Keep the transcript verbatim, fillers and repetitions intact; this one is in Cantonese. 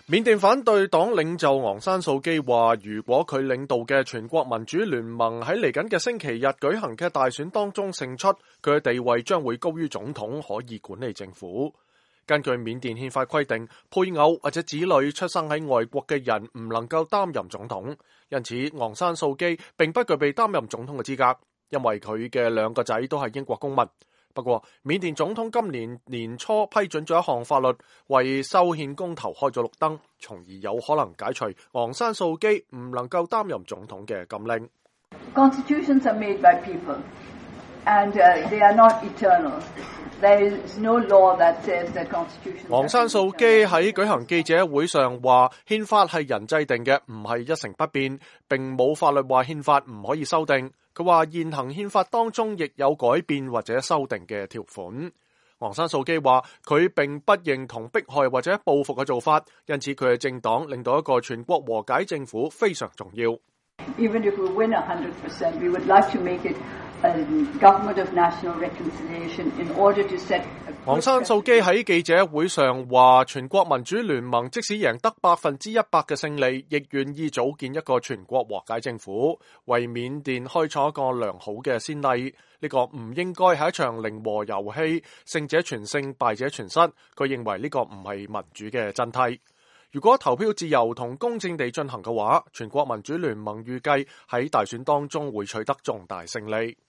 緬甸反對黨領袖昂山素基話，如果佢領導嘅全國民主聯盟喺嚟緊嘅星期日舉行嘅大選當中勝出，佢嘅地位將會高於總統，可以管理政府。根據緬甸憲法規定，配偶或者子女出生喺外國嘅人唔能夠擔任總統，因此昂山素基並不具備擔任總統嘅資格，因為佢嘅兩個仔都係英國公民。不過，緬甸總統今年年初批准咗一項法律，為修憲公投開咗綠燈，從而有可能解除昂山素基唔能夠擔任總統嘅禁令。 Constitutions are made by people, and they are not eternal. There is no law that says that constitution. 昂山素基喺舉行記者會上話，憲法係人制定嘅，唔係一成不變，並冇法律話憲法唔可以修訂。佢話現行憲法當中亦有改變或者修訂嘅條款。昂山素基話佢並不認同迫害或者報復嘅做法，因此佢嘅政黨領導一個全國和解政府非常重要。 Even if we win one hundred percent, we would like to make it a government of national reconciliation in order to set. 昂山素基喺記者會上話，全國民主聯盟即使贏得百分之一百嘅勝利，亦願意組建一個全國和解政府，為緬甸開創一個良好嘅先例。呢個唔應該係一場零和遊戲，勝者全勝，敗者全失。佢認為呢個唔係民主嘅真諦。如果投票自由同公正地進行嘅話，全國民主聯盟預計喺大選當中會取得重大勝利。